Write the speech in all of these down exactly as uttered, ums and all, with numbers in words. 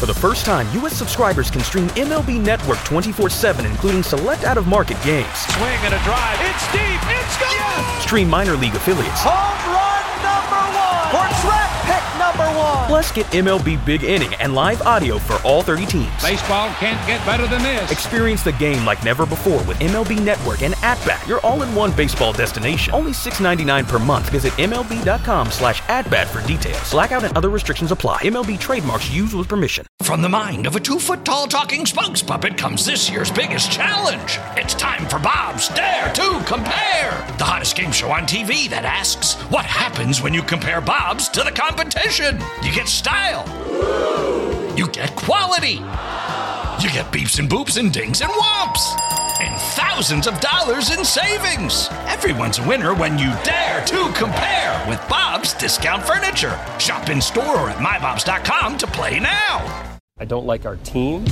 For the first time, U S subscribers can stream M L B Network twenty-four seven, including select out-of-market games. Swing and a drive. It's deep. It's gone. Yes! Stream minor league affiliates. Home run number one. For draft pick number one. Plus, get M L B Big Inning and live audio for all thirty teams. Baseball can't get better than this. Experience the game like never before with M L B Network and At-Bat, your all-in-one baseball destination. Only six dollars and ninety-nine cents per month. Visit M L B dot com slash at-bat for details. Blackout and other restrictions apply. M L B trademarks used with permission. From the mind of a two-foot-tall talking Spunks puppet comes this year's biggest challenge. It's time for Bob's Dare to Compare, the hottest game show on T V that asks, what happens when you compare Bob's to the competition? You get style. You get quality. You get beeps and boops and dings and whomps. And thousands of dollars in savings. Everyone's a winner when you dare to compare with Bob's Discount Furniture. Shop in store or at my bobs dot com to play now. I don't like our team.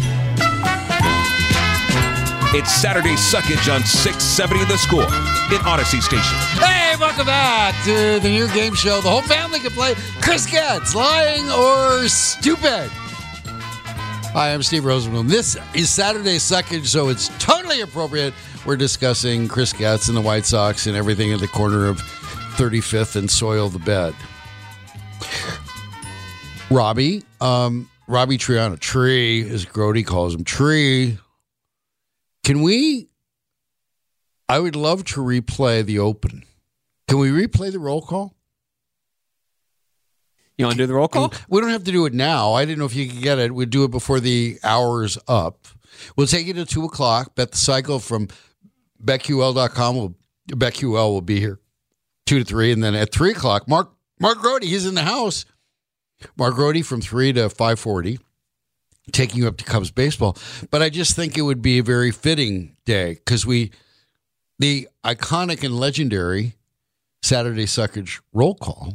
It's Saturday Suckage on six seventy The Score in Odyssey Station. Hey, welcome back to the new game show. The whole family can play Chris Getz, Lying or Stupid. Hi, I'm Steve Rosenblum. This is Saturday Suckage, so it's totally appropriate. We're discussing Chris Getz and the White Sox and everything at the corner of thirty-fifth and Soil the Bed. Robbie, um, Robbie Triano, Tree, as Grody calls him, Tree. Can we, I would love to replay the open. Can we replay the roll call? You want to do the roll call? We don't have to do it now. I didn't know if you could get it. We'd do it before the hour's up. We'll take you to two o'clock. Bet the Cycle from bet Q L dot com. Will, BetQL will be here two to three. And then at three o'clock, Mark Mark Grody, he's in the house. Mark Grody from three to five forty, taking you up to Cubs baseball. But I just think it would be a very fitting day because we, the iconic and legendary Saturday Suckage roll call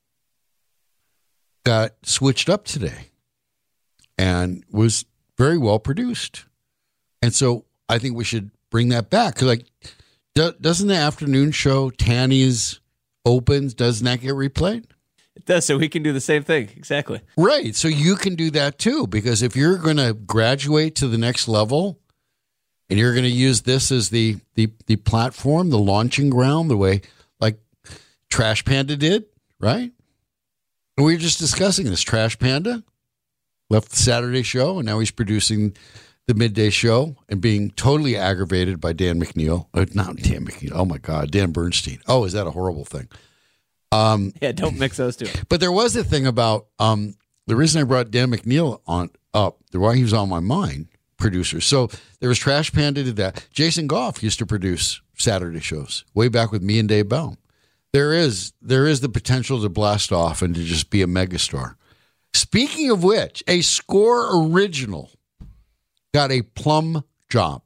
got switched up today and was very well produced. And so I think we should bring that back. Cause like, do, doesn't the afternoon show, Tanny's Opens, doesn't that get replayed? It does, so we can do the same thing. Exactly. Right. So you can do that too, because if you're going to graduate to the next level and you're going to use this as the, the, the platform, the launching ground, the way like Trash Panda did, right? And we were just discussing this. Trash Panda left the Saturday show, and now he's producing the midday show and being totally aggravated by Dan McNeil. Uh, not Dan McNeil. Oh, my God. Dan Bernstein. Oh, is that a horrible thing? Um, yeah, don't mix those two. But there was a thing about um, the reason I brought Dan McNeil on up, the why he was on my mind, producer. So there was Trash Panda did that. Jason Goff used to produce Saturday shows way back with me and Dave Baum. There is there is the potential to blast off and to just be a megastar. Speaking of which, a Score original got a plum job.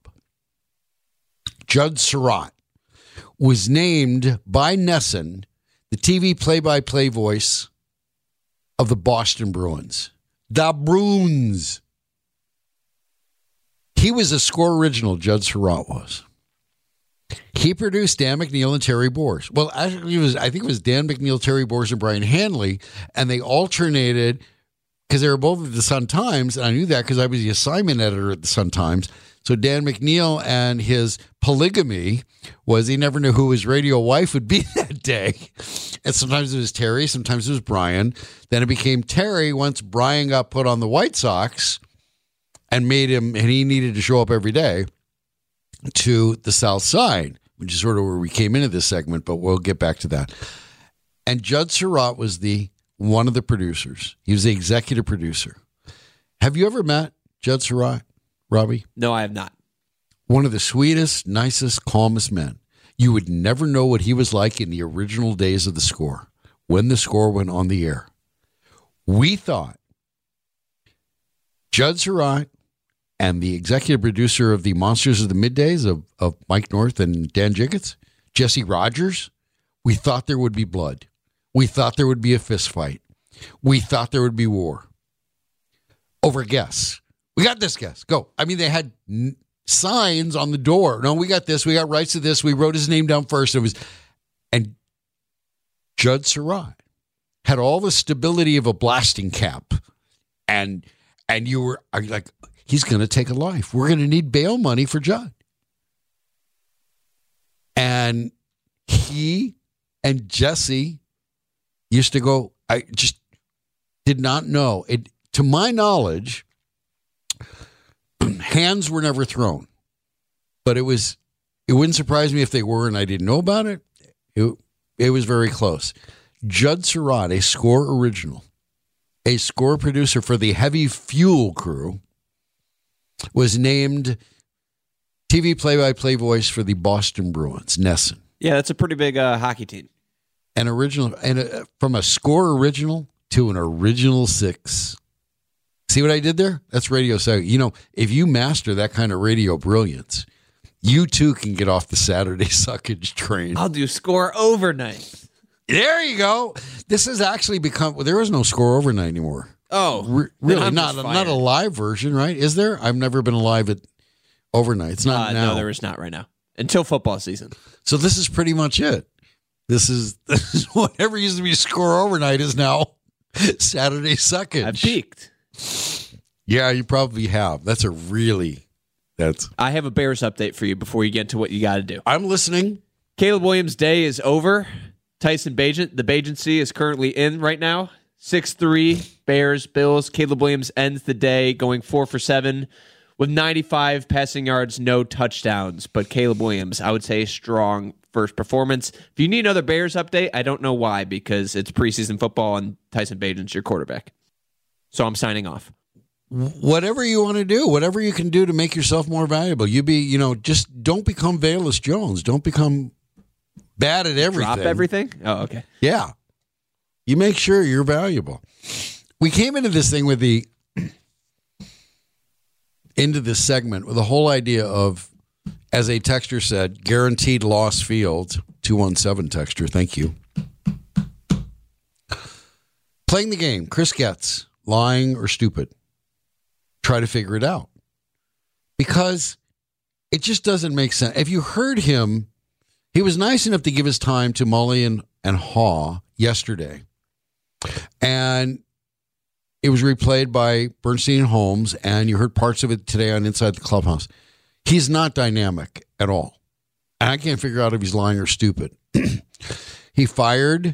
Judd Surratt was named by Nesson the T V play-by-play voice of the Boston Bruins. The Bruins. He was a Score original, Judd Surratt was. He produced Dan McNeil and Terry Boers. Well, actually, it was, I think it was Dan McNeil, Terry Boers, and Brian Hanley, and they alternated because they were both at the Sun-Times, and I knew that because I was the assignment editor at the Sun-Times. So Dan McNeil and his polygamy was he never knew who his radio wife would be that day. And sometimes it was Terry, sometimes it was Brian. Then it became Terry once Brian got put on the White Sox and made him, and he needed to show up every day to the South Side, which is sort of where we came into this segment, but we'll get back to that. And Judd Surratt was the one of the producers. He was the executive producer. Have you ever met Judd Surratt, Robbie? No, I have not. One of the sweetest, nicest, calmest men. You would never know what he was like in the original days of the Score, when the Score went on the air. We thought Judd Surratt and the executive producer of the Monsters of the Middays of, of Mike North and Dan Jiggets, Jesse Rogers, we thought there would be blood. We thought there would be a fist fight. We thought there would be war. Over guests. We got this guest. Go. I mean, they had n- signs on the door. No, we got this. We got rights to this. We wrote his name down first. It was, and Judd Surratt had all the stability of a blasting cap and And you were are you like, he's going to take a life. We're going to need bail money for Judd. And he and Jesse used to go, I just did not know. It, to my knowledge, hands were never thrown. But it was, it wouldn't surprise me if they were and I didn't know about it. It, it was very close. Judd Surratt, a score original, a score producer for the Heavy Fuel crew, was named T V play-by-play voice for the Boston Bruins, Nesson. Yeah, that's a pretty big uh, hockey team. An original, and a, from a score original to an original six. See what I did there? That's radio second. You know, if you master that kind of radio brilliance, you too can get off the Saturday suckage train. I'll do score overnight. There you go. This has actually become, well, there is no score overnight anymore. Oh, Re- really? Not, not a live version, right? Is there? I've never been live at overnight. It's not uh, now. No, there is not right now. Until football season. So this is pretty much it. This is, this is whatever used to be score overnight is now Saturday suckage. I've peaked. Yeah, you probably have. That's a really, that's. I have a Bears update for you before you get to what you got to do. I'm listening. Caleb Williams' day is over. Tyson Bagent, the Bagency is currently in right now. six three, Bears, Bills. Caleb Williams ends the day going four for seven with ninety-five passing yards, no touchdowns. But Caleb Williams, I would say, strong first performance. If you need another Bears update, I don't know why, because it's preseason football and Tyson Bagent's your quarterback. So I'm signing off. Whatever you want to do, whatever you can do to make yourself more valuable. You be, you know, just don't become Velus Jones. Don't become bad at everything. Drop everything? Oh, okay. Yeah. You make sure you're valuable. We came into this thing with the, into this segment with the whole idea of, as a texter said, guaranteed loss field, two one seven texter, thank you. Playing the game, Chris Getz, lying or stupid. Try to figure it out. Because it just doesn't make sense. If you heard him, he was nice enough to give his time to Mully and, and Haw yesterday. And it was replayed by Bernstein and Holmes, and you heard parts of it today on Inside the Clubhouse. He's not dynamic at all. And I can't figure out if he's lying or stupid. He fired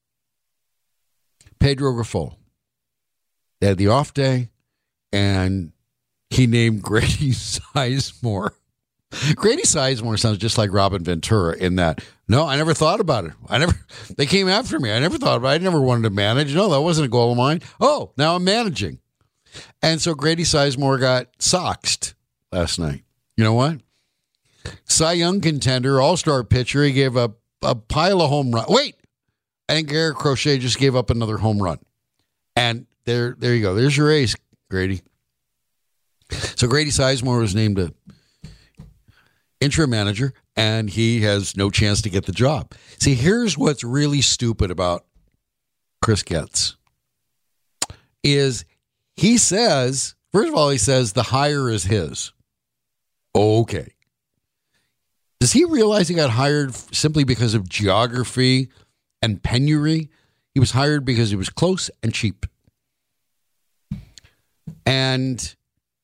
Pedro Grifol. They had the off day, and he named Grady Sizemore. Grady Sizemore sounds just like Robin Ventura in that, no, I never thought about it. I never, they came after me. I never thought about it. I never wanted to manage. No, that wasn't a goal of mine. Oh, now I'm managing. And so Grady Sizemore got soxed last night. You know what? Cy Young contender, all-star pitcher. He gave up a pile of home runs. Wait, I think Garrett Crochet just gave up another home run. And there, there you go. There's your ace, Grady. So Grady Sizemore was named a interim manager, and he has no chance to get the job. See, here's what's really stupid about Chris Getz is he says, first of all, he says the hire is his. Okay. Does he realize he got hired simply because of geography and penury? He was hired because he was close and cheap. And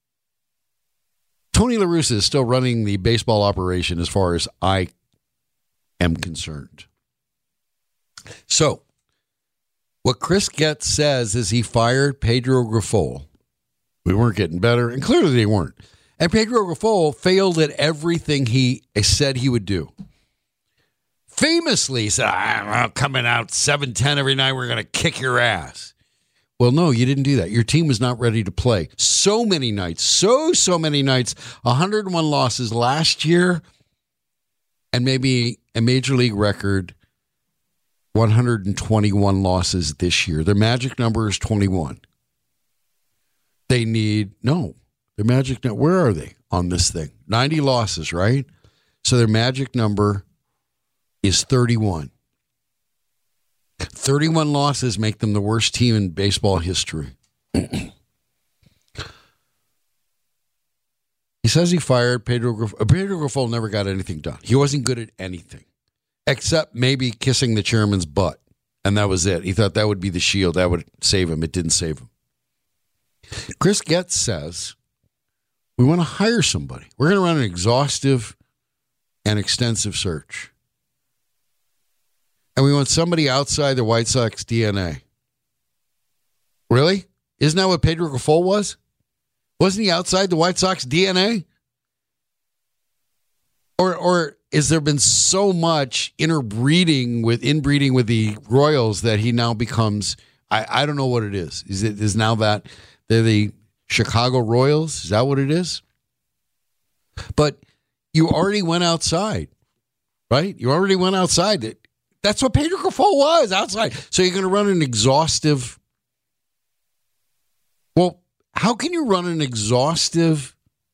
Tony La Russa is still running the baseball operation as far as I am concerned. So, what Chris Getz says is he fired Pedro Grifol. We weren't getting better, and clearly they weren't. And Pedro Grifol failed at everything he said he would do. Famously, he said, I'm coming out seven ten every night, we're going to kick your ass. Well, no, you didn't do that. Your team was not ready to play. So many nights, so, so many nights, one hundred one losses last year, and maybe a major league record, one hundred twenty-one losses this year. Their magic number is twenty-one. They need, no, their magic number, where are they on this thing? ninety losses, right? So their magic number is thirty-one. thirty-one losses make them the worst team in baseball history. He says he fired Pedro Grifol. Pedro Grifol never got anything done. He wasn't good at anything, except maybe kissing the chairman's butt. And that was it. He thought that would be the shield. That would save him. It didn't save him. Chris Getz says, we want to hire somebody. We're going to run an exhaustive and extensive search. And we want somebody outside the White Sox D N A. Really? Isn't that what Pedro Grifol was? Wasn't he outside the White Sox D N A? Or or has there been so much interbreeding with inbreeding with the Royals that he now becomes, I, I don't know what it is. Is it is now that they're the Chicago Royals? Is that what it is? But you already went outside, right? You already went outside. That's what Pedro Grifol was, outside. So you're going to run an exhaustive. Well, how can you run an exhaustive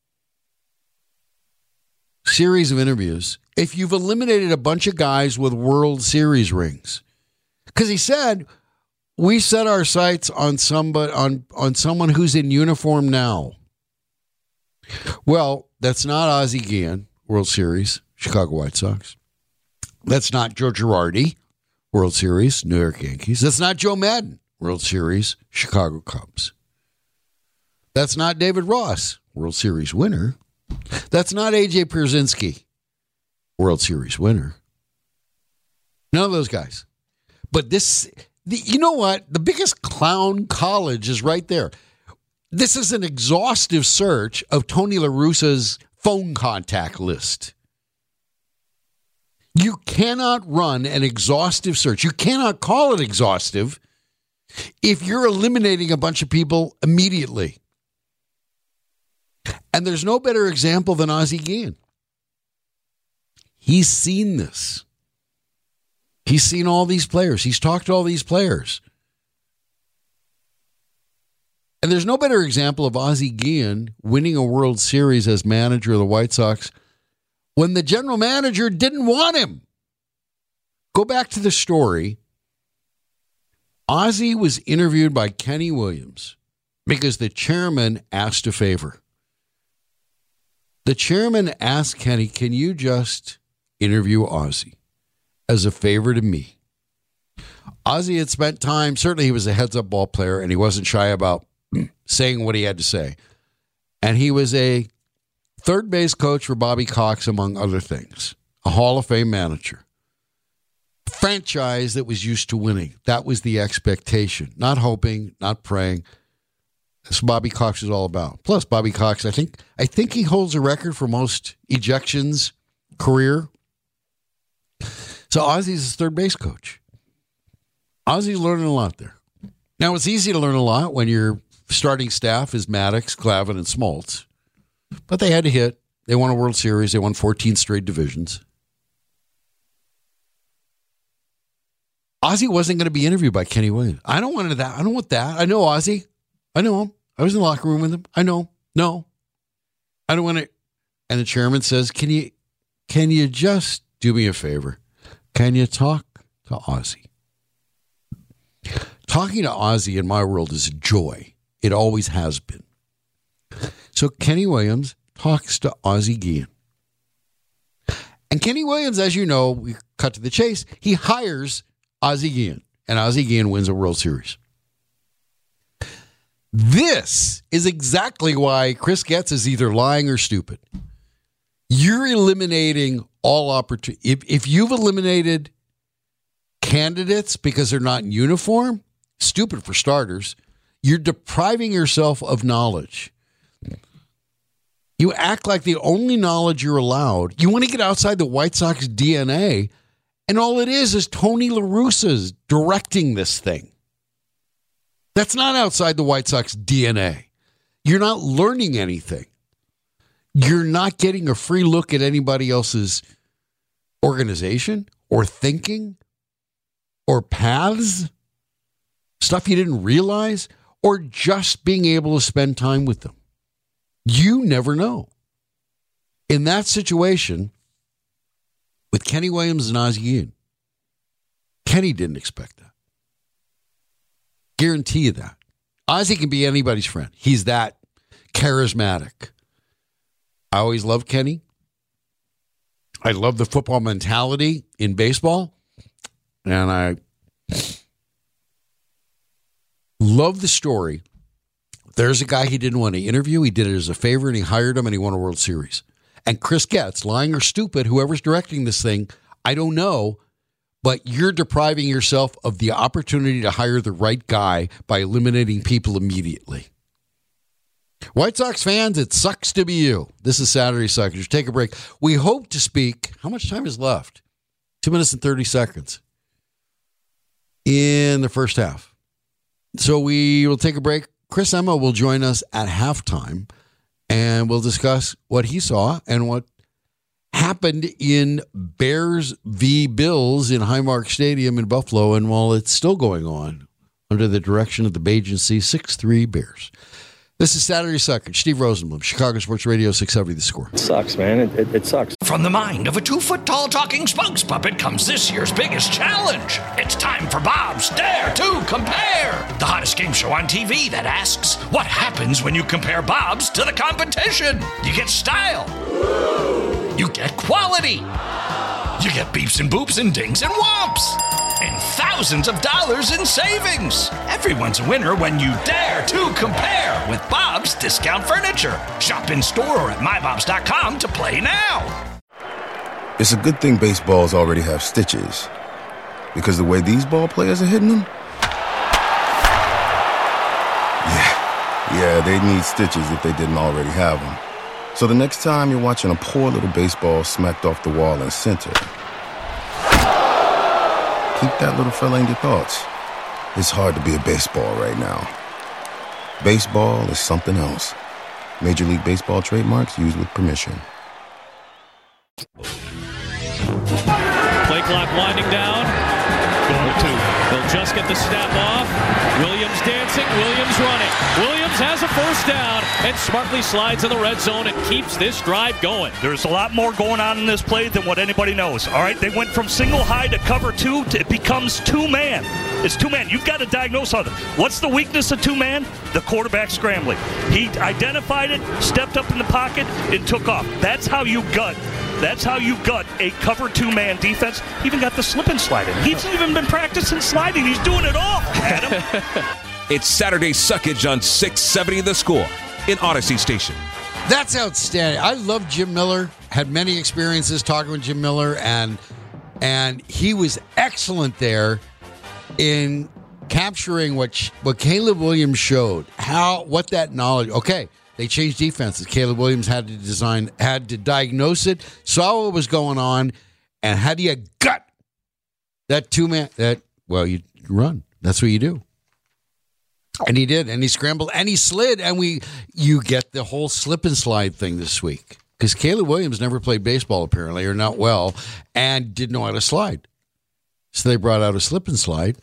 series of interviews if you've eliminated a bunch of guys with World Series rings? Because he said, we set our sights on somebody on, on someone who's in uniform now. Well, that's not Ozzie Guillen, World Series, Chicago White Sox. That's not Joe Girardi, World Series, New York Yankees. That's not Joe Madden, World Series, Chicago Cubs. That's not David Ross, World Series winner. That's not A J Pierzynski, World Series winner. None of those guys. But this, the, you know what? The biggest clown college is right there. This is an exhaustive search of Tony La Russa's phone contact list. You cannot run an exhaustive search. You cannot call it exhaustive if you're eliminating a bunch of people immediately. And there's no better example than Ozzie Guillen. He's seen this. He's seen all these players. He's talked to all these players. And there's no better example of Ozzie Guillen winning a World Series as manager of the White Sox when the general manager didn't want him. Go back to the story. Ozzie was interviewed by Kenny Williams because the chairman asked a favor. The chairman asked Kenny, can you just interview Ozzie as a favor to me? Ozzie had spent time, certainly he was a heads-up ball player, and he wasn't shy about saying what he had to say. And he was a third base coach for Bobby Cox, among other things. A Hall of Fame manager. Franchise that was used to winning. That was the expectation. Not hoping, not praying. That's what Bobby Cox is all about. Plus, Bobby Cox, I think I think he holds a record for most ejections career. So Ozzie's his third base coach. Ozzie's learning a lot there. Now, it's easy to learn a lot when your starting staff is Maddox, Glavine, and Smoltz. But they had to hit. They won a World Series. They won fourteen straight divisions. Ozzie wasn't going to be interviewed by Kenny Williams. I don't want that. I don't want that. I know Ozzie. I know him. I was in the locker room with him. I know. No. I don't want to. And the chairman says, can you, can you just do me a favor? Can you talk to Ozzie? Talking to Ozzie in my world is a joy. It always has been. So Kenny Williams talks to Ozzie Guillen. And Kenny Williams, as you know, we cut to the chase, he hires Ozzie Guillen. And Ozzie Guillen wins a World Series. This is exactly why Chris Getz is either lying or stupid. You're eliminating all opportunity. If, if you've eliminated candidates because they're not in uniform, stupid for starters, you're depriving yourself of knowledge. You act like the only knowledge you're allowed. You want to get outside the White Sox D N A, and all it is is Tony La Russa's directing this thing. That's not outside the White Sox D N A. You're not learning anything. You're not getting a free look at anybody else's organization or thinking or paths, stuff you didn't realize, or just being able to spend time with them. You never know. In that situation, with Kenny Williams and Ozzie Guillen, Kenny didn't expect that. Guarantee you that. Ozzie can be anybody's friend. He's that charismatic. I always loved Kenny. I love the football mentality in baseball. And I love the story there's a guy he didn't want to interview. He did it as a favor, and he hired him, and he won a World Series. And Chris Getz, lying or stupid, whoever's directing this thing, I don't know, but you're depriving yourself of the opportunity to hire the right guy by eliminating people immediately. White Sox fans, it sucks to be you. This is Saturday Suckers. Take a break. We hope to speak. How much time is left? Two minutes and thirty seconds in the first half. So we will take a break. Chris Emma will join us at halftime, and we'll discuss what he saw and what happened in Bears v. Bills in Highmark Stadium in Buffalo, and while it's still going on under the direction of the Agency, six three Bears. This is Saturday Suckers. Steve Rosenblum, Chicago Sports Radio, six seventy The Score. It sucks, man. It, it, it sucks. From the mind of a two-foot-tall talking spokes puppet comes this year's biggest challenge. It's time for Bob's Dare to Compare, the hottest game show on T V that asks, what happens when you compare Bob's to the competition? You get style. You get quality. You get beeps and boops and dings and whomps. And thousands of dollars in savings. Everyone's a winner when you dare to compare with Bob's Discount Furniture. Shop in store or at my bobs dot com to play now. It's a good thing baseballs already have stitches, because the way these ball players are hitting them, yeah, yeah, they'd need stitches if they didn't already have them. So the next time you're watching a poor little baseball smacked off the wall in center, keep that little fella in your thoughts. It's hard to be a baseball right now. Baseball is something else. Major League Baseball trademarks used with permission. Play clock winding down. Going to. They'll just get the snap off. Williams dancing. Williams running. Williams has a first down and smartly slides in the red zone and keeps this drive going. There's a lot more going on in this play than what anybody knows. All right, they went from single high to cover two to it becomes two man. It's two man. You've got to diagnose other. What's the weakness of two man? The quarterback scrambling. He identified it, stepped up in the pocket, and took off. That's how you gut. That's how you gut a cover two-man defense. He even got the slip and slide in. He's even been practicing sliding. He's doing it all, Adam. It's Saturday Suckage on six seventy The Score in Odyssey Station. That's outstanding. I love Jim Miller. Had many experiences talking with Jim Miller, and and he was excellent there in capturing what what Caleb Williams showed. How what that knowledge. Okay. They changed defenses. Caleb Williams had to design, had to diagnose it, saw what was going on, and how do you gut that two man? That well, you run. That's what you do. And he did, and he scrambled, and he slid, and we you get the whole slip and slide thing this week because Caleb Williams never played baseball apparently, or not well, and didn't know how to slide. So they brought out a slip and slide.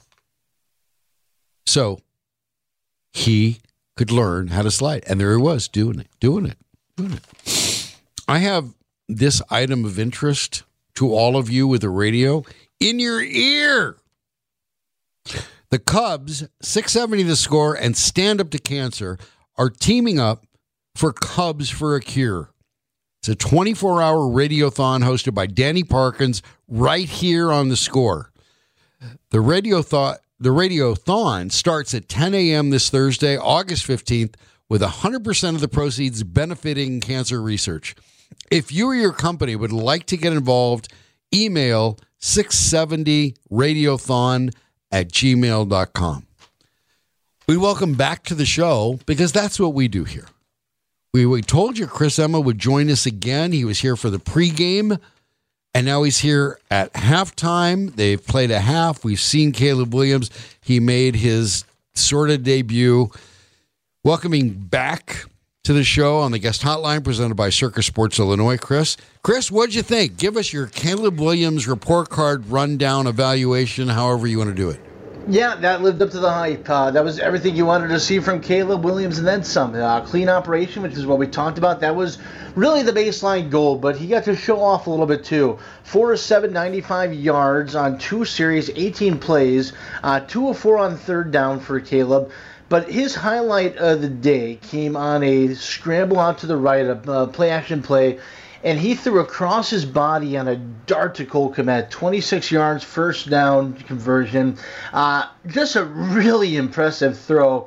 So he could learn how to slide. And there he was doing it, doing it, doing it. I have this item of interest to all of you with the radio in your ear. The Cubs, six seventy The Score, and Stand Up to Cancer are teaming up for Cubs for a Cure. It's a twenty-four hour radiothon hosted by Danny Parkins right here on The Score. The radiothon The Radiothon starts at ten a.m. this Thursday, August fifteenth, with one hundred percent of the proceeds benefiting cancer research. If you or your company would like to get involved, email six seventy radiothon at gmail dot com. We welcome back to the show because that's what we do here. We, we told you Chris Emma would join us again. He was here for the pregame. And now he's here at halftime. They've played a half. We've seen Caleb Williams. He made his sort of debut. Welcoming back to the show on the guest hotline presented by Circus Sports Illinois, Chris. Chris, what'd you think? Give us your Caleb Williams report card rundown evaluation, however you want to do it. Yeah, that lived up to the hype. Uh, that was everything you wanted to see from Caleb Williams and then some. Uh, clean operation, which is what we talked about. That was really the baseline goal, but he got to show off a little bit too. four of seven, ninety-five yards on two series, eighteen plays, uh, two of four on third down for Caleb. But his highlight of the day came on a scramble out to the right, a uh, play-action play, and he threw across his body on a dart to Cole Kmet, twenty-six yards, first down conversion. Uh, just a really impressive throw.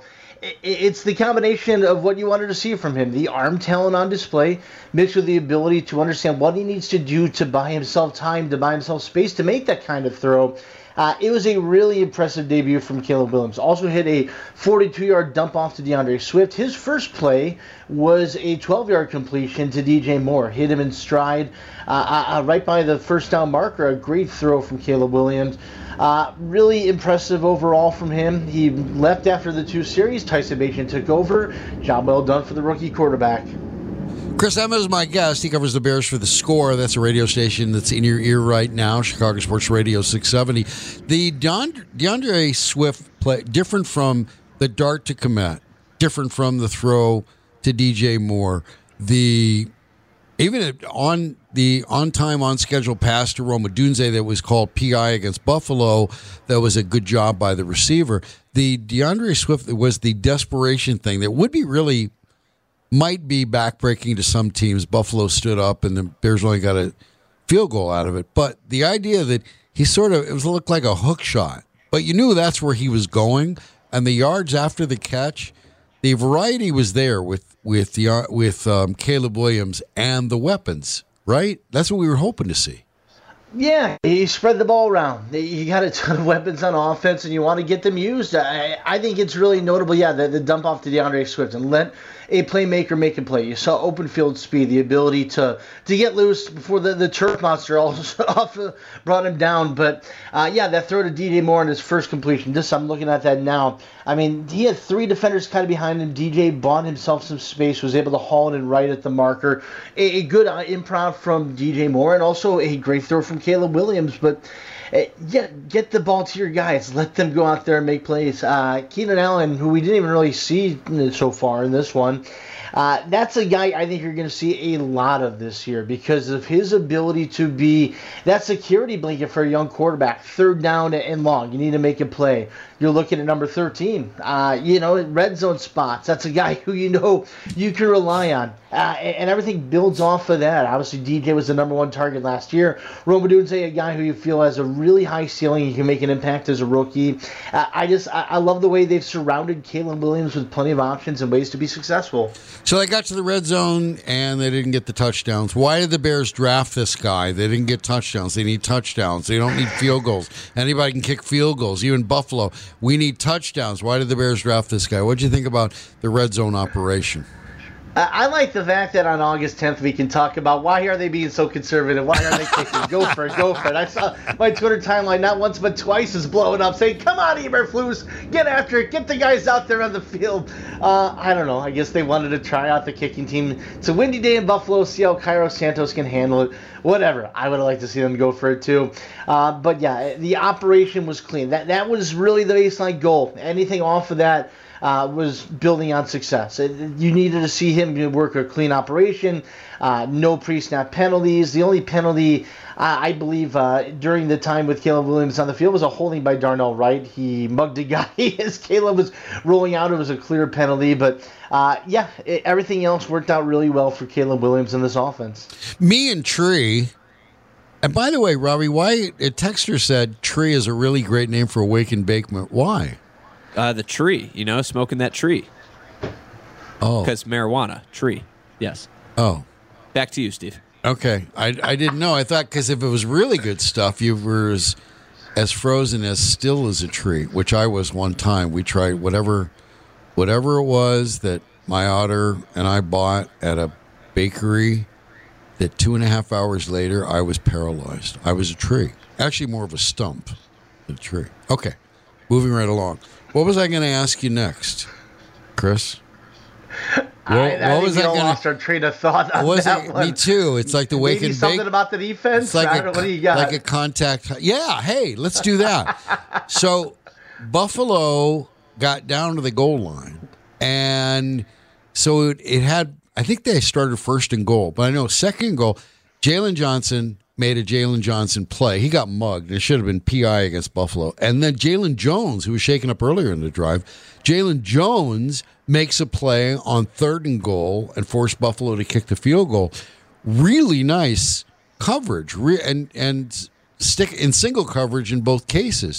it's the combination of what you wanted to see from him. The arm talent on display mixed with the ability to understand what he needs to do to buy himself time, to buy himself space to make that kind of throw. Uh, it was a really impressive debut from Caleb Williams. Also hit a forty-two-yard dump off to DeAndre Swift. His first play was a twelve-yard completion to D J Moore. Hit him in stride uh, uh, right by the first down marker. A great throw from Caleb Williams. Uh, really impressive overall from him. He left after the two series. Tyson Bagent took over. Job well done for the rookie quarterback. Chris Emma is my guest. He covers the Bears for The Score. That's a radio station that's in your ear right now, Chicago Sports Radio six seventy. The DeAndre, DeAndre Swift play, different from the dart to Kmet, different from the throw to D J Moore. The even on the on-time, on-schedule pass to Rome Odunze that was called P I against Buffalo, that was a good job by the receiver. The DeAndre Swift was the desperation thing that would be really... might be backbreaking to some teams. Buffalo stood up and the Bears only got a field goal out of it. But the idea that he sort of, it was looked like a hook shot, but you knew that's where he was going. And the yards after the catch, the variety was there with with the uh, with um, Caleb Williams and the weapons, right? That's what we were hoping to see. Yeah, he spread the ball around. You got a ton of weapons on offense, and you want to get them used. I, I think it's really notable, yeah, the, the dump off to DeAndre Swift and let a playmaker make a play. You saw open field speed, the ability to to get loose before the, the turf monster also brought him down. But, uh, yeah, that throw to D J Moore in his first completion, just I'm looking at that now. I mean, he had three defenders kind of behind him. D J bought himself some space, was able to haul it in right at the marker. A, a good uh, improv from D J Moore, and also a great throw from Caleb Williams. But, uh, yeah, get the ball to your guys. Let them go out there and make plays. Uh, Keenan Allen, who we didn't even really see so far in this one, Uh, that's a guy I think you're going to see a lot of this year because of his ability to be that security blanket for a young quarterback. Third down and long, you need to make a play. You're looking at number thirteen. Uh, you know, red zone spots. That's a guy who you know you can rely on. Uh, and, and everything builds off of that. Obviously, D J was the number one target last year. Rome Odunze, a guy who you feel has a really high ceiling. He can make an impact as a rookie. Uh, I just, I, I love the way they've surrounded Caleb Williams with plenty of options and ways to be successful. So they got to the red zone, and they didn't get the touchdowns. Why did the Bears draft this guy? They didn't get touchdowns. They need touchdowns. They don't need field goals. Anybody can kick field goals, even Buffalo. We need touchdowns. Why did the Bears draft this guy? What did you think about the red zone operation? I like the fact that on August tenth we can talk about why are they being so conservative? Why are they kicking? Go for it, go for it. I saw my Twitter timeline not once but twice is blowing up saying, come on, Eberflus, get after it. Get the guys out there on the field. Uh, I don't know. I guess they wanted to try out the kicking team. It's a windy day in Buffalo. See how Cairo Santos can handle it. Whatever. I would have liked to see them go for it too. Uh, but, yeah, the operation was clean. That, that was really the baseline goal. Anything off of that Uh, was building on success. It, you needed to see him work a clean operation, uh, no pre-snap penalties. The only penalty, uh, I believe, uh, during the time with Caleb Williams on the field was a holding by Darnell Wright. He mugged a guy as Caleb was rolling out. It was a clear penalty. But, uh, yeah, it, everything else worked out really well for Caleb Williams in this offense. Me and Tree. And by the way, Robbie, why a texter said Tree is a really great name for a wake and bakement. Why? Uh, the tree, you know, smoking that tree. Oh. Because marijuana, tree. Yes. Oh. Back to you, Steve. Okay. I, I didn't know. I thought because if it was really good stuff, you were as, as frozen, as still as a tree, which I was one time. We tried whatever, whatever it was that my otter and I bought at a bakery that two and a half hours later, I was paralyzed. I was a tree. Actually, more of a stump than a tree. Okay. Moving right along. What was I going to ask you next, Chris? What, I, I what was I going to lost our train of thought on that it, one. Me too. It's like the wake Maybe and something bake. about the defense. It's like I a, don't know, what do you got? Like a contact. Yeah. Hey, let's do that. So Buffalo got down to the goal line, and so it, it had. I think they started first and goal, but I know second goal. Jalen Johnson made a Jalen Johnson play. He got mugged. It should have been P I against Buffalo. And then Jalen Jones, who was shaken up earlier in the drive, Jalen Jones makes a play on third and goal and forced Buffalo to kick the field goal. Really nice coverage, Re- and and stick in single coverage in both cases.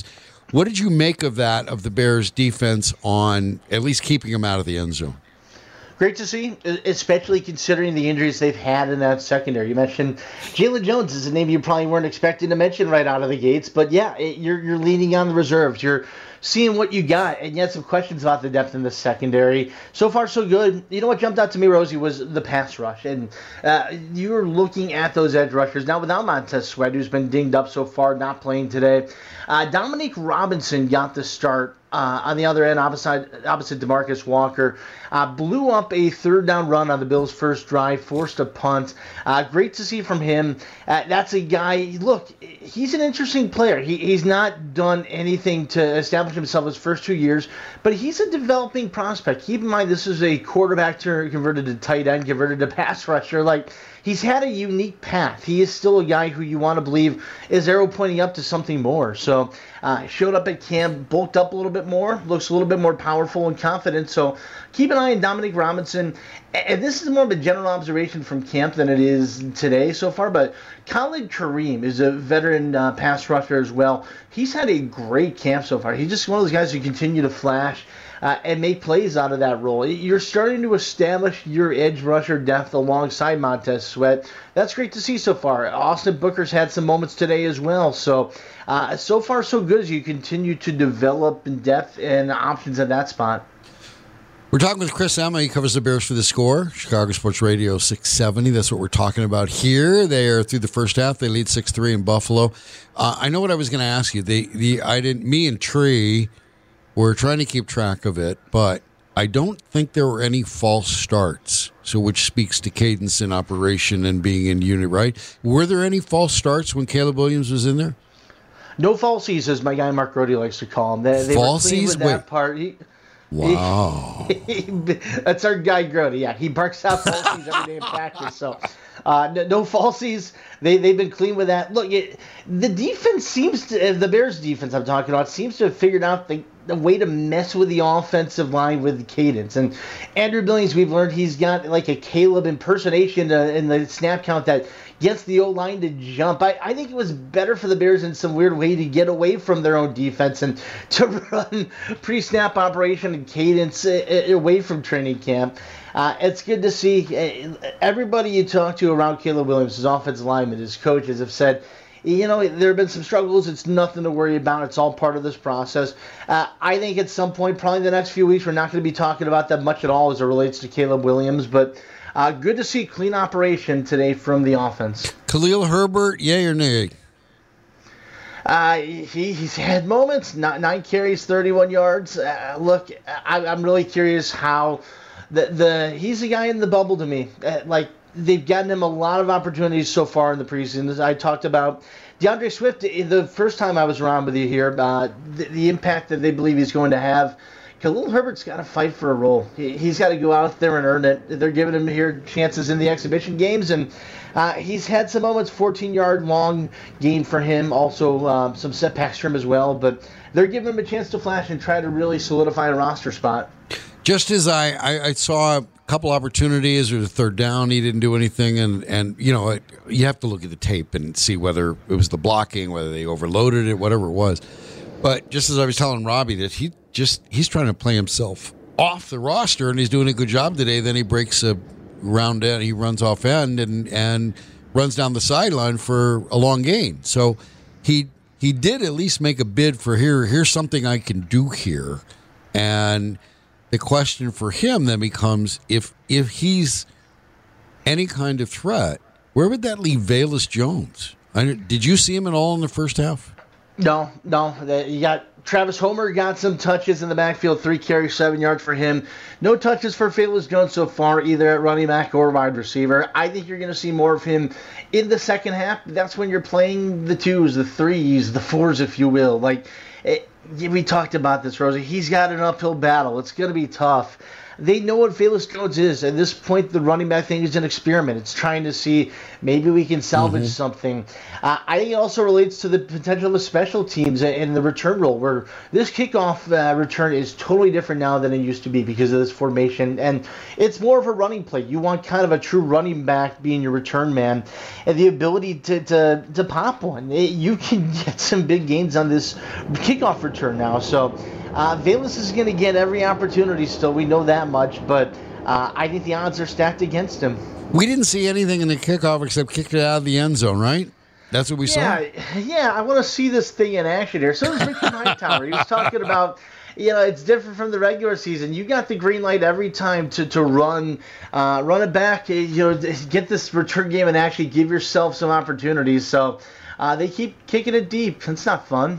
What did you make of that, of the Bears' defense on at least keeping them out of the end zone? Great to see, especially considering the injuries they've had in that secondary. You mentioned Jalen Jones is a name you probably weren't expecting to mention right out of the gates, but yeah, it, you're you're leaning on the reserves. You're seeing what you got, and you had some questions about the depth in the secondary. So far, so good. You know what jumped out to me, Rosie, was the pass rush, and uh, you were looking at those edge rushers. Now, without Montez Sweat, who's been dinged up so far, not playing today, uh, Dominique Robinson got the start uh, on the other end, opposite, opposite DeMarcus Walker. Uh, blew up a third down run on the Bills' first drive, forced a punt. Uh, great to see from him. Uh, that's a guy, look, he's an interesting player. He, he's not done anything to establish himself his first two years, but he's a developing prospect. Keep in mind, this is a quarterback turn converted to tight end, converted to pass rusher. Like, he's had a unique path. He is still a guy who you want to believe is arrow pointing up to something more. So, uh, showed up at camp, bulked up a little bit more, looks a little bit more powerful and confident. So, keep an eye on Dominique Robinson. And this is more of a general observation from camp than it is today so far, but Khalid Kareem is a veteran uh, pass rusher as well. He's had a great camp so far. He's just one of those guys who continue to flash uh, and make plays out of that role. You're starting to establish your edge rusher depth alongside Montez Sweat. That's great to see so far. Austin Booker's had some moments today as well. So, uh, so far so good as you continue to develop in depth and options at that spot. We're talking with Chris Emma. He covers the Bears for The Score, Chicago Sports Radio six seventy. That's what we're talking about here. They are through the first half. They lead six three in Buffalo. Uh, I know what I was going to ask you. They, the, I didn't. Me and Tree were trying to keep track of it, but I don't think there were any false starts. So, which speaks to cadence in operation and being in unit, right? Were there any false starts when Caleb Williams was in there? No falsies, as my guy Mark Grody likes to call them. They, they falsies? were clean with that Wait. part. He, Wow. That's our guy Grody. Yeah, he barks out falsies every day in practice. So, uh, no, no falsies. They they've been clean with that. Look, it, the defense seems to the Bears defense I'm talking about seems to have figured out the, the way to mess with the offensive line with cadence. And Andrew Billings, we've learned he's got like a Caleb impersonation uh, in the snap count that gets the O-line to jump. I, I think it was better for the Bears in some weird way to get away from their own defense and to run pre-snap operation and cadence uh, away from training camp. Uh, it's good to see. Uh, everybody you talk to around Caleb Williams, his offensive lineman, his coaches have said, you know, there have been some struggles. It's nothing to worry about. It's all part of this process. Uh, I think at some point, probably the next few weeks, we're not going to be talking about that much at all as it relates to Caleb Williams, but Uh, good to see clean operation today from the offense. Khalil Herbert, yay or nay? Uh, he, he's had moments. Nine, nine carries, thirty-one yards. Uh, look, I, I'm really curious how the the he's a guy in the bubble to me. Uh, like they've gotten him a lot of opportunities so far in the preseason. As I talked about DeAndre Swift the first time I was around with you here. Uh, the, the impact that they believe he's going to have. Khalil Herbert's got to fight for a role. He, he's got to go out there and earn it. They're giving him here chances in the exhibition games, and uh, he's had some moments, fourteen-yard long gain for him, also um, some setbacks for him as well, but they're giving him a chance to flash and try to really solidify a roster spot. Just as I, I, I saw a couple opportunities or the third down, he didn't do anything, and, and you know, it, you have to look at the tape and see whether it was the blocking, whether they overloaded it, whatever it was. But just as I was telling Robbie that he just he's trying to play himself off the roster, and he's doing a good job today. Then he breaks a round end, he runs off end and and runs down the sideline for a long gain. So he he did at least make a bid for here. Here's something I can do here, and the question for him then becomes if if he's any kind of threat, where would that leave Velus Jones? I, did you see him at all in the first half? No, no. You got Travis Homer got some touches in the backfield, three carries, seven yards for him. No touches for Velus Jones so far, either at running back or wide receiver. I think you're going to see more of him in the second half. That's when you're playing the twos, the threes, the fours, if you will. Like it, we talked about this, Rosie. He's got an uphill battle. It's going to be tough. they know what Velus Jones is. At this point, the running back thing is an experiment. It's trying to see maybe we can salvage mm-hmm. something. Uh, I think it also relates to the potential of special teams and the return role, where this kickoff uh, return is totally different now than it used to be because of this formation. And it's more of a running play. You want kind of a true running back being your return man, and the ability to, to, to pop one. It, you can get some big gains on this kickoff return now. So uh, Velus is going to get every opportunity still. We know that much, but uh, I think the odds are stacked against him. We didn't see anything in the kickoff except kicked it out of the end zone, right? That's what we yeah, saw? Yeah, I want to see this thing in action here. So does Richard Hightower. He was talking about, you know, it's different from the regular season. You got the green light every time to, to run uh, run it back, you know, get this return game and actually give yourself some opportunities. So uh, they keep kicking it deep. It's not fun.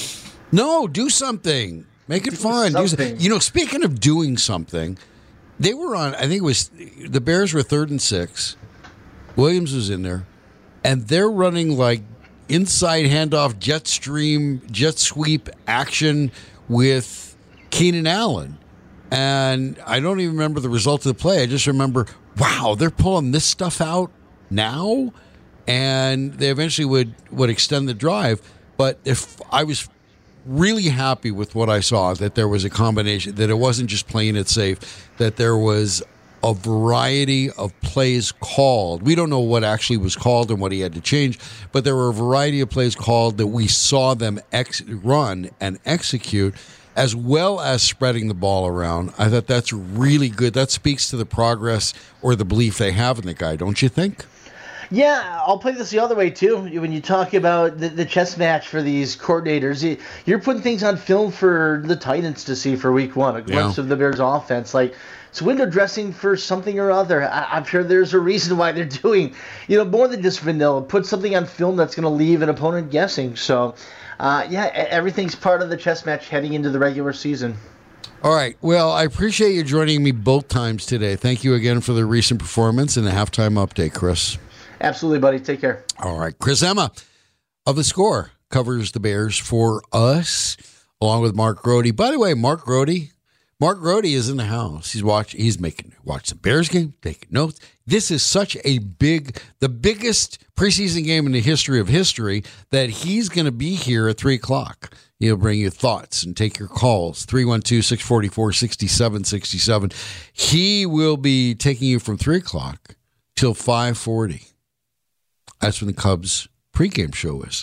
No, do something. Make it fun. Do, you know, speaking of doing something, they were on, I think it was, the Bears were third and six. Williams was in there. And they're running like inside handoff, jet stream, jet sweep action with Keenan Allen. And I don't even remember the result of the play. I just remember, wow, they're pulling this stuff out now? And they eventually would, would extend the drive. But if I was really happy with what I saw, that there was a combination, that it wasn't just playing it safe, that there was a variety of plays called. We don't know what actually was called and what he had to change, but there were a variety of plays called that we saw them ex- run and execute, as well as spreading the ball around. I thought that's really good. That speaks to the progress or the belief they have in the guy, don't you think? Yeah, I'll play this the other way, too. When you talk about the, the chess match for these coordinators, you're putting things on film for the Titans to see for week one, a glimpse yeah. of the Bears' offense. Like, it's window dressing for something or other. I, I'm sure there's a reason why they're doing, you know, more than just vanilla. Put something on film that's going to leave an opponent guessing. So, uh, yeah, everything's part of the chess match heading into the regular season. All right. Well, I appreciate you joining me both times today. Thank you again for the recent performance and the halftime update, Chris. Absolutely, buddy. Take care. All right. Chris Emma of The Score covers the Bears for us, along with Mark Grody. By the way, Mark Grody, Mark Grody is in the house. He's watching. He's making watch the Bears game, taking notes. This is such a big, the biggest preseason game in the history of history, that he's going to be here at three o'clock. He'll bring you thoughts and take your calls. three one two, six four four, six seven six seven. He will be taking you from three o'clock till five forty. That's when the Cubs pregame show is.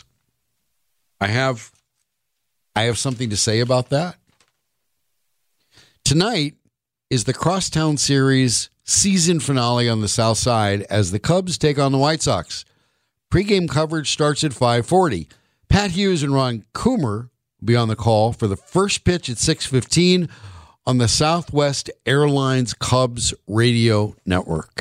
I have, I have something to say about that. Tonight is the Crosstown Series season finale on the South Side as the Cubs take on the White Sox. Pregame coverage starts at five forty. Pat Hughes and Ron Coomer will be on the call for the first pitch at six fifteen on the Southwest Airlines Cubs radio network.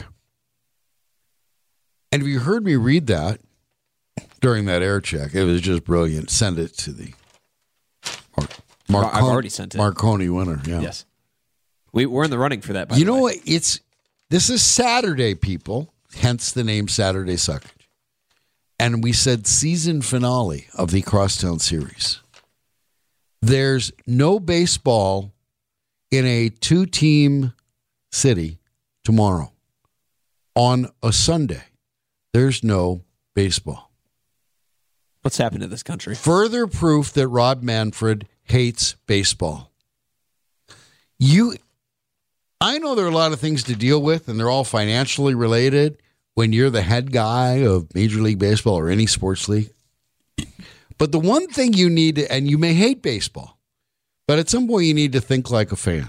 And if you heard me read that during that air check, it was just brilliant. Send it to the Mar- Marconi, I've already sent it. Marconi winner. Yeah. Yes. We, we're in the running for that, by You the know way. what? It's, this is Saturday, people, hence the name Saturday Suckage. And we said season finale of the Crosstown Series. There's no baseball in a two-team city tomorrow on a Sunday. There's no baseball. What's happened to this country? Further proof that Rob Manfred hates baseball. You, I know there are a lot of things to deal with, and they're all financially related when you're the head guy of Major League Baseball or any sports league. But the one thing you need to, and you may hate baseball, but at some point you need to think like a fan.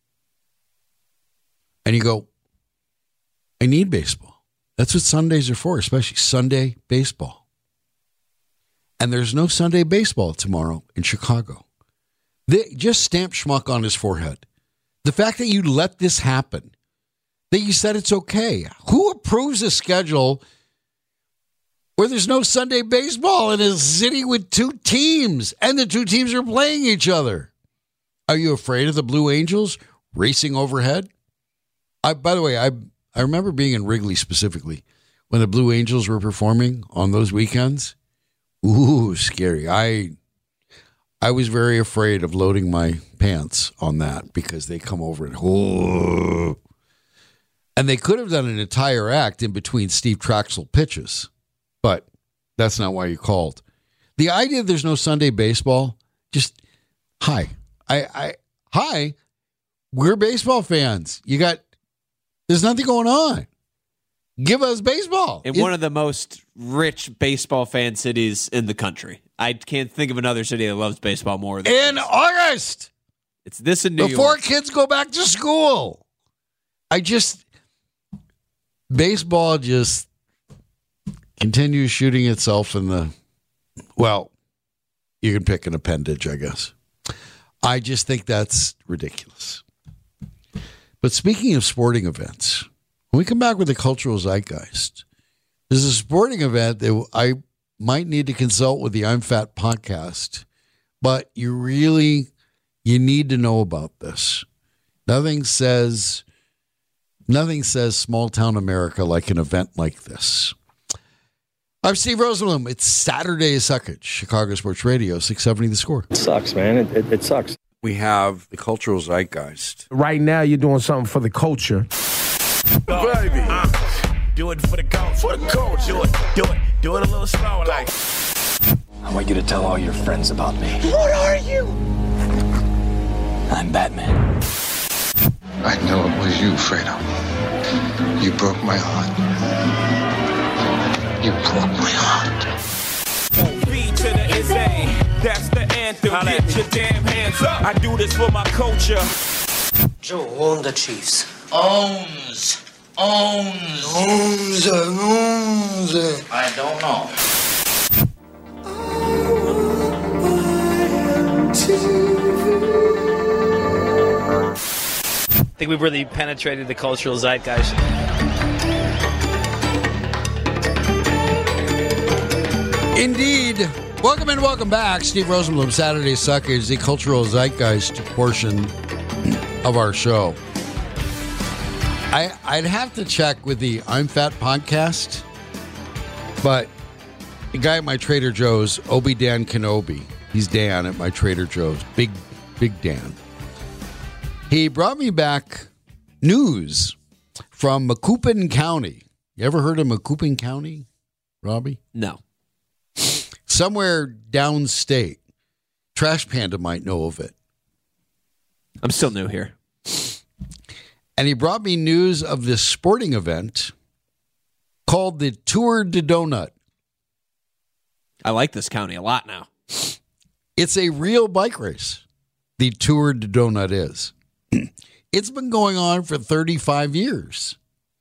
And you go, I need baseball. That's what Sundays are for, especially Sunday baseball. And there's no Sunday baseball tomorrow in Chicago. They just stamp schmuck on his forehead. The fact that you let this happen, that you said it's okay. Who approves a schedule where there's no Sunday baseball in a city with two teams and the two teams are playing each other? Are you afraid of the Blue Angels racing overhead? I, by the way, I I remember being in Wrigley specifically when the Blue Angels were performing on those weekends. Ooh, scary. I I was very afraid of loading my pants on that because they come over and oh. And they could have done an entire act in between Steve Traxel pitches, but that's not why you called. The idea there's no Sunday baseball, just hi. I I hi. We're baseball fans. You got there's nothing going on. Give us baseball. In it, one of the most rich baseball fan cities in the country. I can't think of another city that loves baseball more than in this. August. It's this in New Before York. kids go back to school. I just baseball just continues shooting itself in the well, you can pick an appendage, I guess. I just think that's ridiculous. But speaking of sporting events, when we come back with the cultural zeitgeist, there's a sporting event that I might need to consult with the I'm Fat podcast, but you really, you need to know about this. Nothing says, nothing says small town America like an event like this. I'm Steve Rosenblum. It's Saturday Suckage, Chicago Sports Radio, six seventy The Score. It sucks, man. It, it, it sucks. We have the cultural zeitgeist. Right now, you're doing something for the culture. Baby. Uh, do it for the culture. For the culture. Do it, do it, do it a little slower. Like. I want you to tell all your friends about me. What are you? I'm Batman. I know it was you, Fredo. You broke my heart. You broke my heart. B to the S A. That's the anthem. Get your damn hands up. I do this for my culture. Joe own the Chiefs. Owns. Owns. Owns. Owns. I don't know. I think we've really penetrated the cultural zeitgeist. Indeed. Welcome and welcome back. Steve Rosenblum, Saturday Suckage, the cultural zeitgeist portion of our show. I, I'd have to check with the I'm Fat podcast, but the guy at my Trader Joe's, Obi Dan Kenobi, he's Dan at my Trader Joe's, big, big Dan. He brought me back news from Macoupin County. You ever heard of Macoupin County, Robbie? No. Somewhere downstate. Trash Panda might know of it. I'm still new here. And he brought me news of this sporting event called the Tour de Donut. I like this county a lot now. It's a real bike race. The Tour de Donut is. It's been going on for thirty-five years.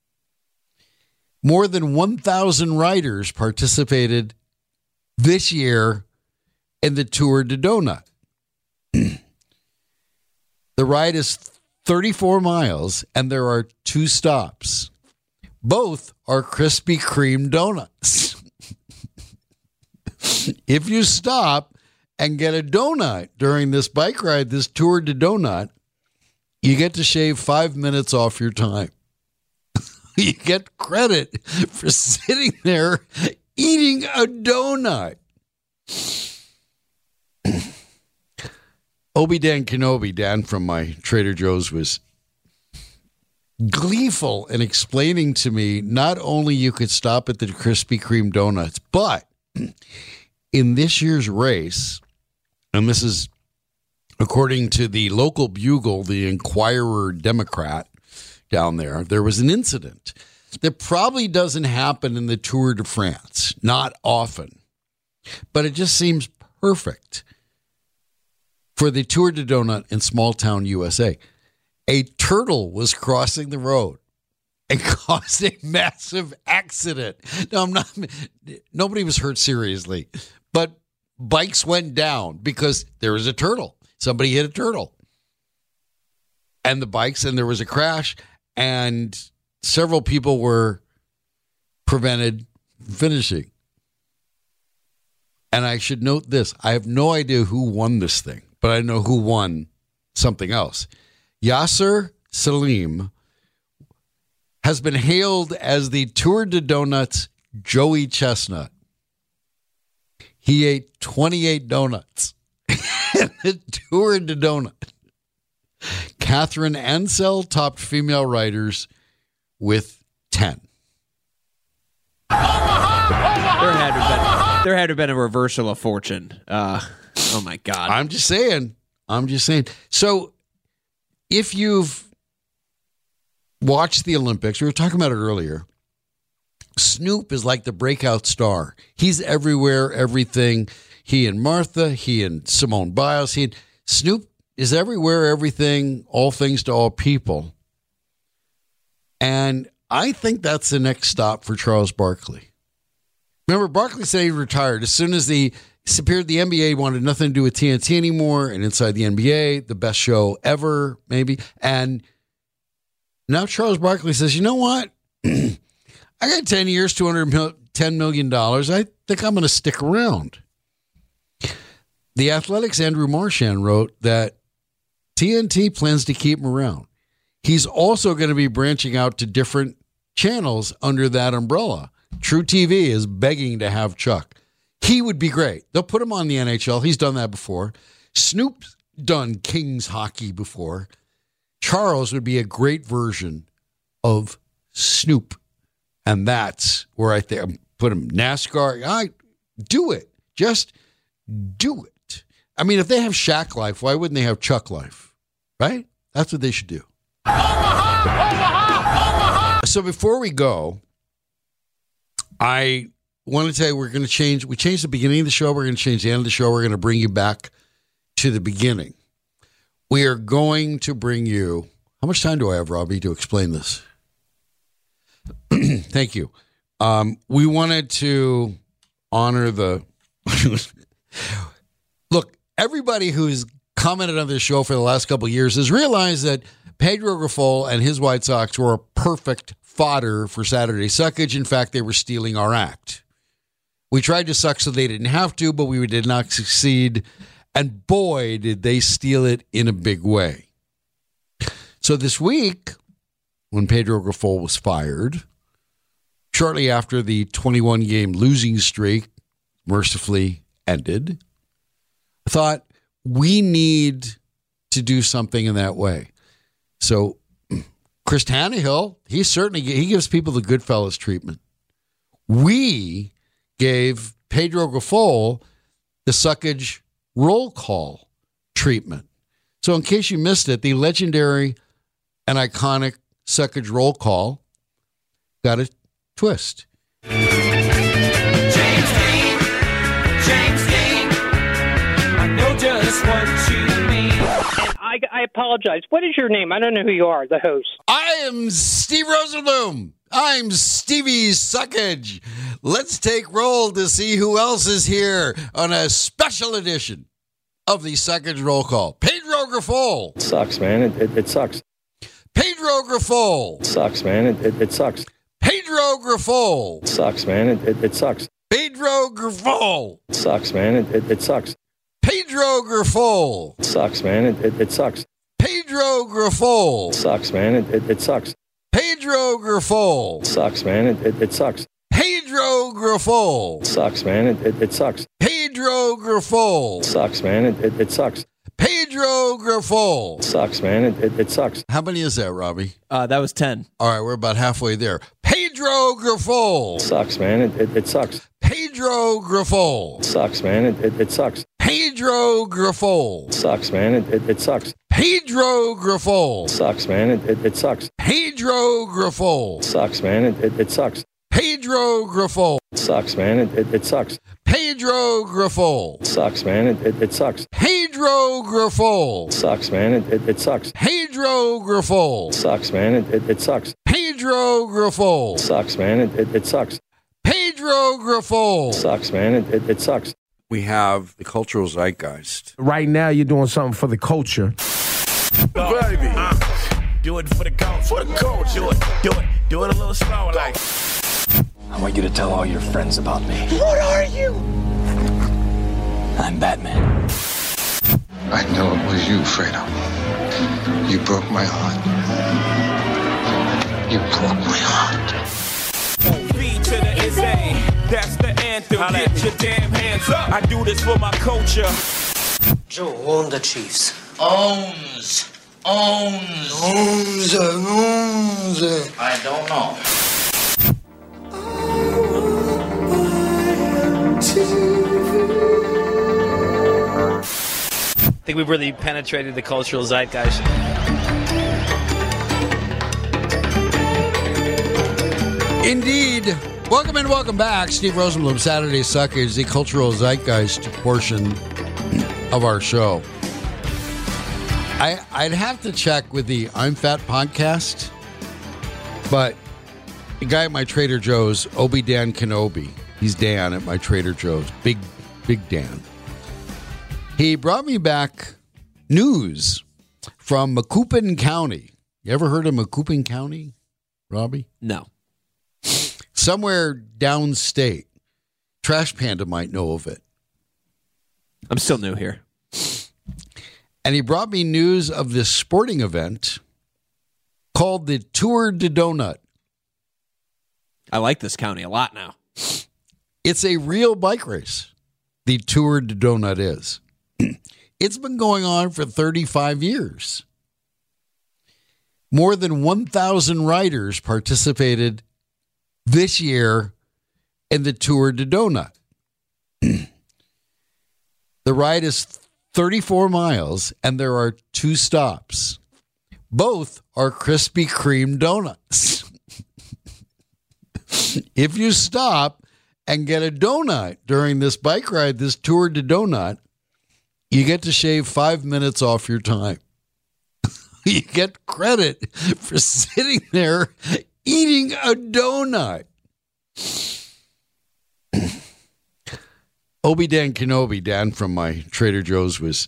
More than one thousand riders participated this year in the Tour de Donut. The ride is thirty-four miles, and there are two stops. Both are Krispy Kreme donuts. If you stop and get a donut during this bike ride, this Tour de Donut, you get to shave five minutes off your time. You get credit for sitting there eating a donut. Obi Dan Kenobi, Dan from my Trader Joe's, was gleeful in explaining to me not only you could stop at the Krispy Kreme donuts, but in this year's race, and this is according to the local Bugle, the Inquirer Democrat down there, there was an incident that probably doesn't happen in the Tour de France, not often, but it just seems perfect for the Tour de Donut in small town U S A. A turtle was crossing the road and caused a massive accident. Now, I'm not, nobody was hurt seriously, but bikes went down because there was a turtle. Somebody hit a turtle. And the bikes, and there was a crash, and several people were prevented from finishing. And I should note this. I have no idea who won this thing, but I know who won something else. Yasser Salim has been hailed as the Tour de Donuts Joey Chestnut. He ate twenty-eight donuts. and a tour de donut. Catherine Ansel topped female writers with ten. There had to have been, there had to have been a reversal of fortune. Uh, oh, my God. I'm just saying. I'm just saying. So if you've watched the Olympics, we were talking about it earlier, Snoop is like the breakout star. He's everywhere, everything. He and Martha, he and Simone Biles. He and, Snoop is everywhere, everything, all things to all people. And I think that's the next stop for Charles Barkley. Remember, Barkley said he retired. As soon as the disappeared, the N B A wanted nothing to do with T N T anymore. And inside the N B A, the best show ever, maybe. And now Charles Barkley says, you know what? I got ten years, two hundred ten million dollars. I think I'm going to stick around. The Athletic's Andrew Marchand wrote that T N T plans to keep him around. He's also going to be branching out to different channels under that umbrella. True T V is begging to have Chuck. He would be great. They'll put him on the N H L. He's done that before. Snoop's done Kings hockey before. Charles would be a great version of Snoop. And that's where I think put him. NASCAR, I do it. Just do it. I mean, if they have Shaq life, why wouldn't they have Chuck life? Right? That's what they should do. So before we go, I want to tell you we're going to change. We changed the beginning of the show. We're going to change the end of the show. We're going to bring you back to the beginning. We are going to bring you. How much time do I have, Robbie, to explain this? Thank you. Um, we wanted to honor the. Look, everybody who's commented on this show for the last couple of years has realized that Pedro Grifol and his White Sox were a perfect fodder for Saturday Suckage. In fact, they were stealing our act. We tried to suck so they didn't have to, but we did not succeed. And boy, did they steal it in a big way. So this week, when Pedro Grifol was fired, shortly after the twenty-one game losing streak mercifully ended, I thought we need to do something in that way. So Chris Tannehill, he certainly he gives people the Goodfellas treatment. We gave Pedro Grifol the Suckage roll call treatment. So in case you missed it, the legendary and iconic Suckage roll call got a twist. James Dean, James Dean, I know just what you mean. And I, I apologize. What is your name? I don't know who you are, the host. I am Steve Rosenblum. I'm Stevie Suckage. Let's take roll to see who else is here on a special edition of the Suckage Roll Call. Pedro Grifol. It sucks, man. It, it, it sucks. Pedro Grifol. It sucks, man. It, it, it sucks. Pedro Grifol. It sucks, man. It, it, it sucks. Pedro Grifol. It sucks, man. It, it, it sucks. Pedro Grifol. It sucks, man. It, it, it sucks. Pedro Grifol. It sucks, man. It, it, it sucks. Pedro Grifol. It sucks, man. It, it, it sucks. Pedro Grifol. It sucks, man. It, it, it sucks. Pedro Grifol. It sucks, man. It, it, it sucks. Pedro Grifol. It sucks, man. It, it, it sucks. How many is that, Robbie? Uh, that was ten. All right, we're about halfway there. Pedro Grifol. It sucks, man. It, it, it sucks. Pedro Grifol. It sucks, man. It, it, it sucks. Pedro Grifol. It sucks, man. It, it, it sucks. Pedro Grifol. It sucks, man. It, it, it sucks. Pedro Grifol. It sucks, man. It, it, it sucks. Pedro Grifol. It sucks, man. It, it, it sucks. Pedro Grifol. It sucks, man. It, it, it sucks. Pedro Grifol. It sucks, man. It, it, it sucks. Pedro Grifol. It sucks, man. It, it, it sucks. Pedro Grifol. It sucks, man. It, it, it sucks. Pedro Grifol. It sucks, man. It, it, it sucks. We have the cultural zeitgeist. Right now, you're doing something for the culture. Baby, uh, do it for the culture. For the culture. Do it, do it, do it a little slower, like. I want you to tell all your friends about me. What are you? I'm Batman. I know it was you, Fredo. You broke my heart. You broke my heart. B to the S A, that's the anthem. Get your damn hands up. I do this for my culture. Joe owned the Chiefs. Owns. Owns. Owns. Owns. I don't know. I think we've really penetrated the cultural zeitgeist. Indeed. Welcome and welcome back. Steve Rosenblum, Saturday Suckers, the cultural zeitgeist portion of our show. I, I'd have to check with the I'm Fat podcast, but the guy at my Trader Joe's, Obi Dan Kenobi, he's Dan at my Trader Joe's, big, big Dan. He brought me back news from Macoupin County. You ever heard of Macoupin County, Robbie? No. Somewhere downstate. Trash Panda might know of it. I'm still new here. And he brought me news of this sporting event called the Tour de Donut. I like this county a lot now. It's a real bike race. The Tour de Donut is. It's been going on for thirty-five years. More than one thousand riders participated this year in the Tour de Donut. The ride is thirty-four miles, and there are two stops. Both are Krispy Kreme donuts. If you stop and get a donut during this bike ride, this Tour de Donut, you get to shave five minutes off your time. You get credit for sitting there eating a donut. Obi Dan Kenobi, Dan from my Trader Joe's, was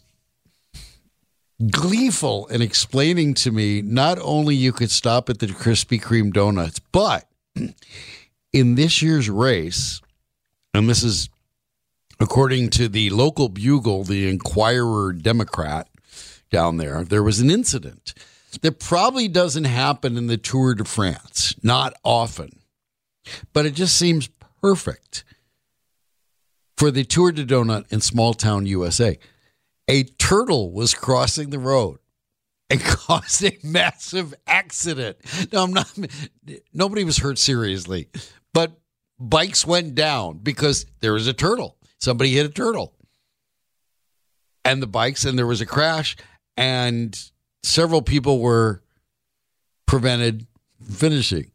gleeful in explaining to me not only you could stop at the Krispy Kreme donuts, but in this year's race, and this is according to the local Bugle, the Inquirer Democrat down there, there was an incident that probably doesn't happen in the Tour de France, not often, but it just seems perfect for the Tour de Donut in small town U S A. A turtle was crossing the road and caused a massive accident. Now, I'm not, nobody was hurt seriously, but bikes went down because there was a turtle. Somebody hit a turtle. And the bikes, and there was a crash, and several people were prevented from finishing.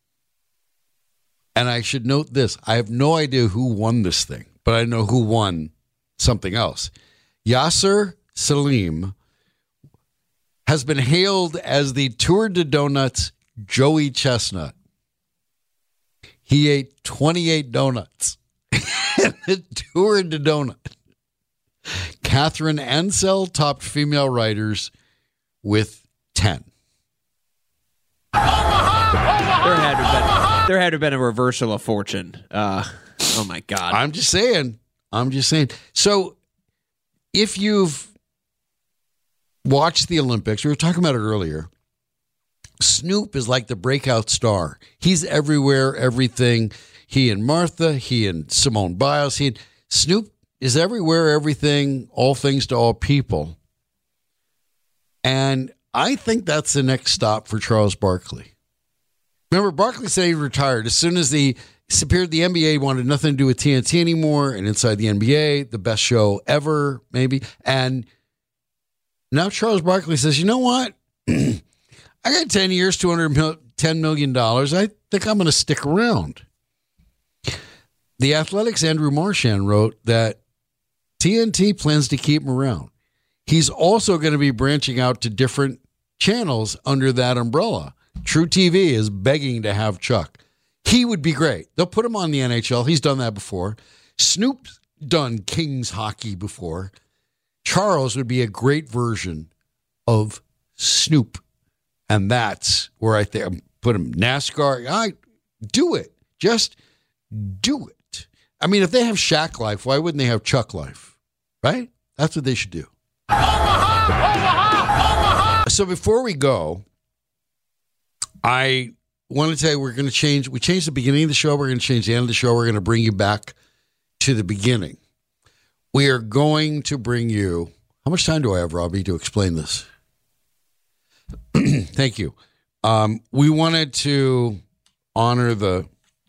And I should note this. I have no idea who won this thing, but I know who won something else. Yasser Salim has been hailed as the Tour de Donuts Joey Chestnut. He ate twenty-eight donuts in the Tour de Donut. Catherine Ansel topped female riders with ten. There had to have been, there had to have been a reversal of fortune. Uh, oh, my God. I'm just saying. I'm just saying. So if you've watched the Olympics, we were talking about it earlier, Snoop is like the breakout star. He's everywhere, everything. He and Martha, he and Simone Biles, he and Snoop is everywhere, everything, all things to all people. And I think that's the next stop for Charles Barkley. Remember, Barkley said he retired. As soon as he disappeared, the N B A wanted nothing to do with T N T anymore. And inside the N B A, the best show ever, maybe. And now Charles Barkley says, you know what? I got ten years, two hundred ten million dollars. I think I'm going to stick around. The Athletic's Andrew Marchand wrote that T N T plans to keep him around. He's also going to be branching out to different channels under that umbrella. True T V is begging to have Chuck. He would be great. They'll put him on the N H L. He's done that before. Snoop's done Kings hockey before. Charles would be a great version of Snoop. And that's where I think I put him. NASCAR, I do it. Just do it. I mean, if they have Shaq Life, why wouldn't they have Chuck Life? Right? That's what they should do. So before we go, I want to tell you we're going to change. We changed the beginning of the show. We're going to change the end of the show. We're going to bring you back to the beginning. We are going to bring you, how How much time do I have, Robbie, to explain this? Thank you. Um, we wanted to honor the...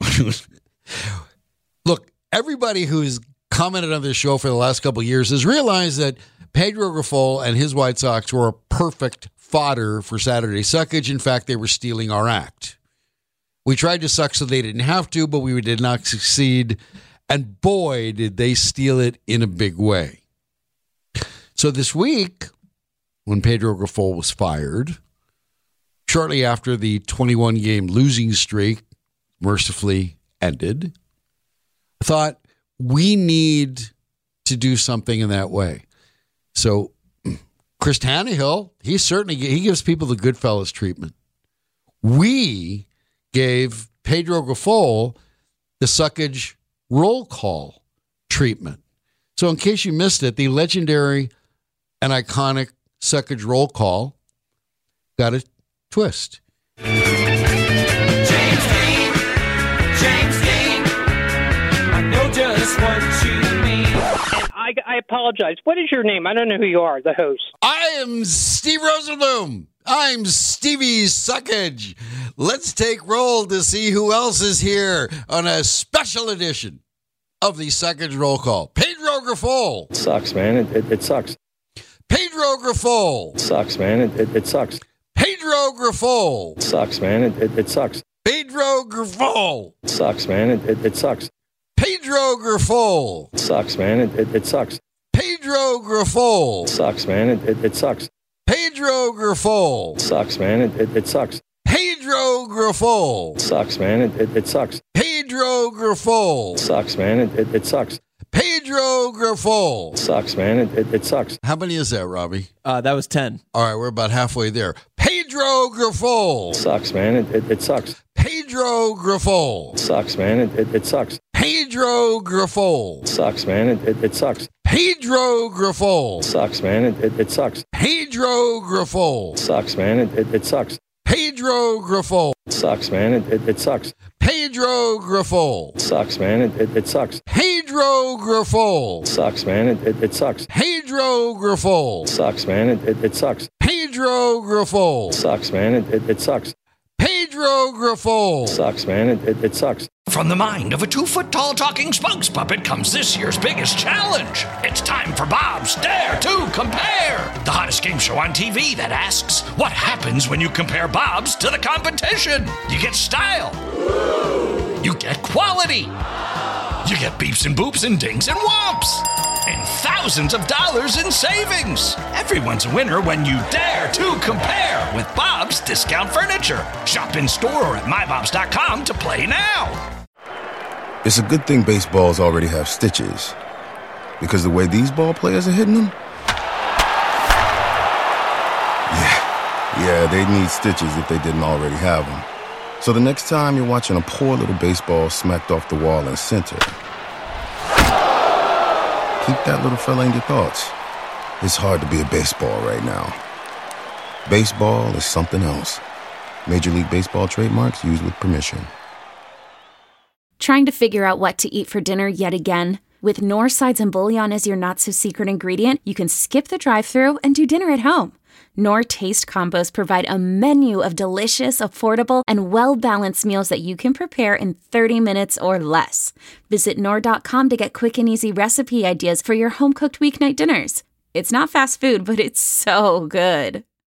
Look, everybody who's commented on this show for the last couple of years has realized that Pedro Grifol and his White Sox were a perfect fodder for Saturday Suckage. In fact, they were stealing our act. We tried to suck so they didn't have to, but we did not succeed. And boy, did they steal it in a big way. So this week, when Pedro Grifol was fired, shortly after the twenty-one game losing streak mercifully ended, I thought we need to do something in that way. So Chris Tannehill, he certainly he gives people the Goodfellas treatment. We gave Pedro Grifol the Suckage roll call treatment. So in case you missed it, the legendary and iconic Suckage roll call got a twist. James Dean, James Dean, I know just what you mean. And I, I apologize. What is your name? I don't know who you are, the host. I am Steve Rosenblum. I'm Stevie Suckage. Let's take roll to see who else is here on a special edition of the Suckage roll call. Pedro Grifol. It sucks, man. It, it, it sucks. Pedro Grifol. It sucks, man. It, it, it sucks. Pedro Grifol. It sucks, man. It, it, it sucks. Pedro Grifol. It sucks, man. It, it, it sucks. Pedro Grifol. It sucks, man. It, it, it sucks. Pedro Grifol. It sucks, man. It, it, it sucks. Pedro Grifol. It sucks, man. It, it, it sucks. Pedro Grifol. It sucks, man. It, it, it sucks. Pedro Grifol. It sucks, man. It, it, it sucks. Pedro Grifol. It sucks, man. It, it, it sucks. How many is that, Robbie? Uh, that was ten. All right, we're about halfway there. Pedro Grifol. It sucks, man. It, it, it sucks. Pedro Grifol. It sucks, man. It, it, it sucks. Pedro Grifol. It sucks, man. It, it, it sucks. Pedro Grifol. It sucks, man. It, it, it sucks. Pedro Grifol. It sucks, man. It, it, it sucks. Pedro Grifol. It sucks, man. It, it, it sucks. Pedro Grifol. It sucks, man. It, it, it sucks. Pedro Grifol. It sucks, man. It, it, it sucks. Pedro Grifol. It sucks, man. It, it, it sucks. Pedro Grifol. It sucks, man. It, it, it sucks. Pedro Grifol. It sucks, man. It, it, it sucks. From the mind of a two-foot-tall talking spokes puppet comes this year's biggest challenge. It's time for Bob's Dare to Compare, the hottest game show on T V that asks, what happens when you compare Bob's to the competition? You get style. You get quality. You get beeps and boops and dings and whomps. And thousands of dollars in savings. Everyone's a winner when you dare to compare with Bob's Discount Furniture. Shop in store or at my bobs dot com to play now. It's a good thing baseballs already have stitches. Because the way these ball players are hitting them? Yeah, yeah, they'd need stitches if they didn't already have them. So the next time you're watching a poor little baseball smacked off the wall in center, keep that little fella in your thoughts. It's hard to be a baseball right now. Baseball is something else. Major League Baseball trademarks used with permission. Trying to figure out what to eat for dinner yet again? With Knorr sides and bouillon as your not-so-secret ingredient, you can skip the drive-thru and do dinner at home. Knorr Taste Combos provide a menu of delicious, affordable, and well-balanced meals that you can prepare in thirty minutes or less. Visit Knorr dot com to get quick and easy recipe ideas for your home-cooked weeknight dinners. It's not fast food, but it's so good.